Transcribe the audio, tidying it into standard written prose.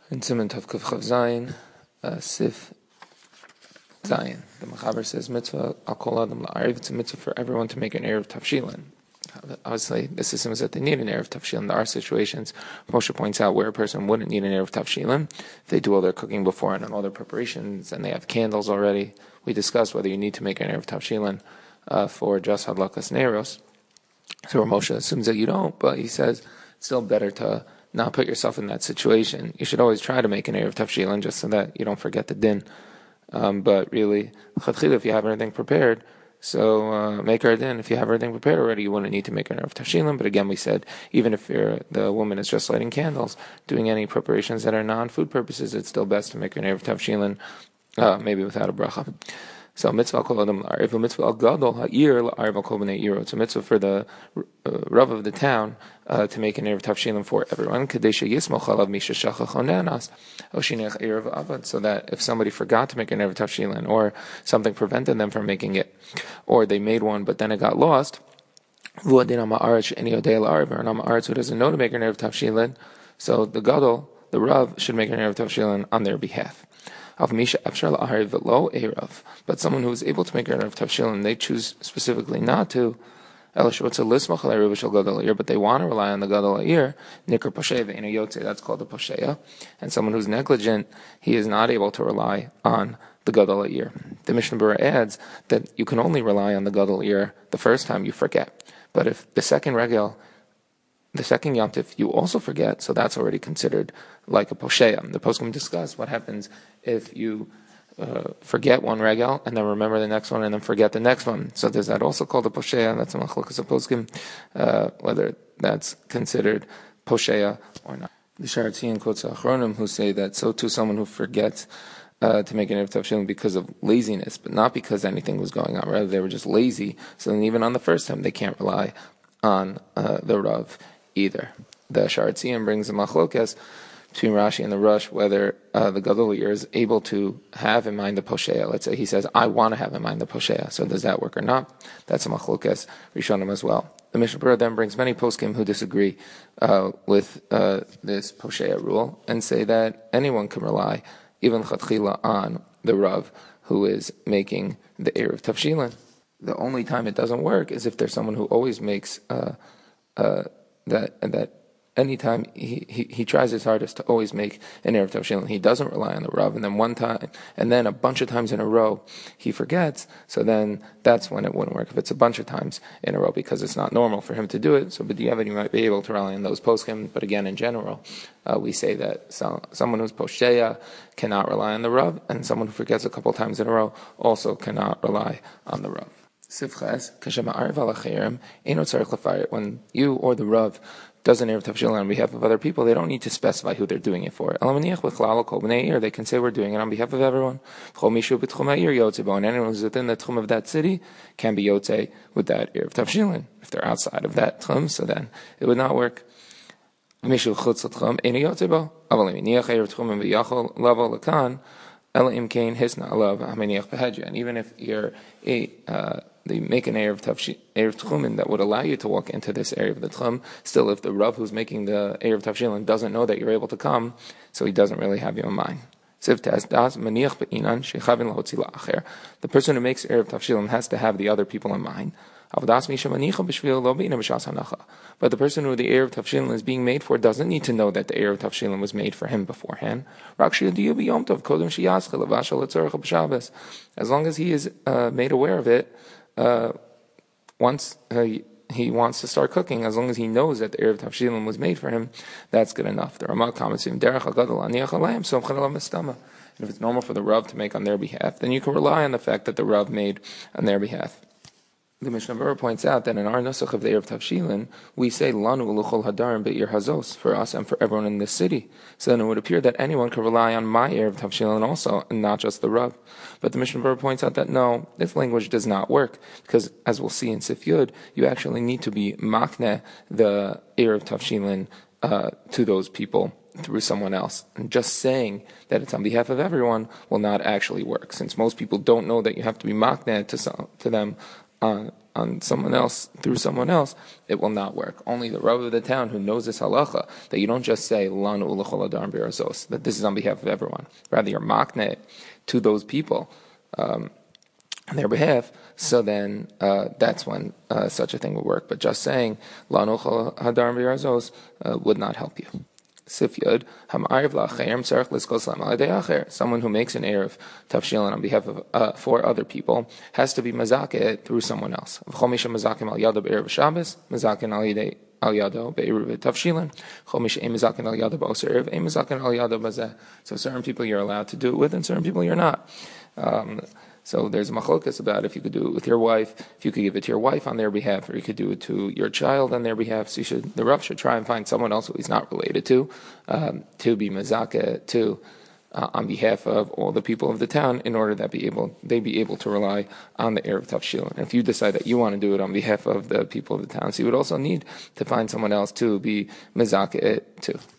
In Siman Tav Kuf Chav Zayin, Sif Zayin, the Mechaber says, mitzvah al kol adam la'ariv, it's a mitzvah for everyone to make an Erev Tavshilin. Obviously, the system is that they need an Erev Tavshilin. There are situations, Moshe points out, where a person wouldn't need an Erev Tavshilin. If they do all their cooking beforehand and all their preparations, and they have candles already. We discussed whether you need to make an Erev Tavshilin for just Hadlakas Neiros. So Moshe assumes that you don't, but he says it's still better to not put yourself in that situation. You should always try to make an Erev Tavshilin just so that you don't forget the din. But really, if you have everything prepared, so make her din. If you have everything prepared already, you wouldn't need to make an Erev Tavshilin. But again, we said, even if the woman is just lighting candles, doing any preparations that are non-food purposes, it's still best to make an Erev Tavshilin, maybe without a bracha. So mitzvah kol adam la'ariv, mitzvah al gadol ha'ir la'ariv al kol b'nei iro. It's a mitzvah for the Rav of the town to make an Erev Tavshilin for everyone. Kadei sheyismoch alav mi sheshachach onenas o shinech erev avad. So that if somebody forgot to make an Erev Tavshilin, or something prevented them from making it, or they made one but then it got lost, v'adin ha'ma'aretz any odei la'ariv, or an ha'ma'aretz who doesn't know to make an Erev Tavshilin, so the gadol, the Rav, should make an Erev Tavshilin on their behalf. But someone who is able to make an Erev Tavshilin, they choose specifically not to, but they want to rely on the Gadol Ha'ir, Nikr Posheya Ve'ena Yotze, that's called the Posheya. And someone who's negligent, he is not able to rely on the Gadol Ha'ir. The Mishnah Berurah adds that you can only rely on the Gadol Ha'ir the first time you forget. But if the second Yom Tif, you also forget, so that's already considered like a posheya. The poskim discuss what happens if you forget one regel and then remember the next one and then forget the next one. So does that also called a posheya? That's a machlokas of poskim, whether that's considered posheya or not. The Sharatzian quotes Achronim who say that so too someone who forgets to make an Erev Tavshilin because of laziness, but not because anything was going on. Rather, they were just lazy. So then even on the first time, they can't rely on the Rav either. The Sharatzian brings a machlokas between Rashi and the Rush whether the Gadol Ha'ir is able to have in mind the Posheya. Let's say he says, I want to have in mind the Posheya. So does that work or not? That's a machlokas Rishonim as well. The Mishnah Berurah then brings many poskim who disagree with this Posheya rule and say that anyone can rely, even Chatchila, on the Rav who is making the Erev Tavshilin. The only time it doesn't work is if there's someone who always makes that anytime he tries his hardest to always make an Erev Tavshilin, he doesn't rely on the Rav, and then one time, and then a bunch of times in a row, he forgets, so then that's when it wouldn't work. If it's a bunch of times in a row, because it's not normal for him to do it, so b'diavad you might be able to rely on those poskim, but again, in general, we say that someone who's posheya cannot rely on the Rav, and someone who forgets a couple times in a row also cannot rely on the Rav. When you or the Rav does an Erev Tavshilin on behalf of other people, they don't need to specify who they're doing it for. They can say we're doing it on behalf of everyone. And anyone who's within the tchum of that city can be yotze with that Erev Tavshilin. If they're outside of that tchum, so then it would not work. And even if you're they make an Erev Tchumen that would allow you to walk into this area of the Tchum. Still, if the Rav who's making the Erev Tavshilin doesn't know that you're able to come, so he doesn't really have you in mind. The person who makes Erev Tavshilin has to have the other people in mind. But the person who the Erev Tavshilin is being made for doesn't need to know that the Erev Tavshilin was made for him beforehand. As long as he is made aware of it, once he wants to start cooking, as long as he knows that the Erev Tavshilin was made for him, that's good enough. The Ramah comments, and if it's normal for the Rav to make on their behalf, then you can rely on the fact that the Rav made on their behalf. The Mishnah Berurah points out that in our nusach of the Erev Tavshilin, we say Lanu Luchol Hadarim Be'ir Hazos, for us and for everyone in this city. So then it would appear that anyone could rely on my Erev Tavshilin also, and not just the Rav. But the Mishnah Berurah points out that no, this language does not work, because as we'll see in Sif Yud, you actually need to be makneh the Erev Tavshilin to those people through someone else. And just saying that it's on behalf of everyone will not actually work, since most people don't know that you have to be makneh to them on someone else through someone else, it will not work. Only the Rav of the town who knows this halacha, that you don't just say Lanu L'chol Adam B'Razos, that this is on behalf of everyone. Rather, you're makne to those people on their behalf. So then that's when such a thing would work. But just saying Lanu L'chol Adam B'Razos would not help you. Sifyud, someone who makes an Erev Tafshilin on behalf of for other people has to be mazake through someone else. So certain people you're allowed to do it with, and certain people you're not. So there's a machlokas about if you could do it with your wife, if you could give it to your wife on their behalf, or you could do it to your child on their behalf. So the Rav should try and find someone else who he's not related to be mazaka to on behalf of all the people of the town, in order that they be able to rely on the Erev Tafshilin. And if you decide that you want to do it on behalf of the people of the town, so you would also need to find someone else to be mazaka to.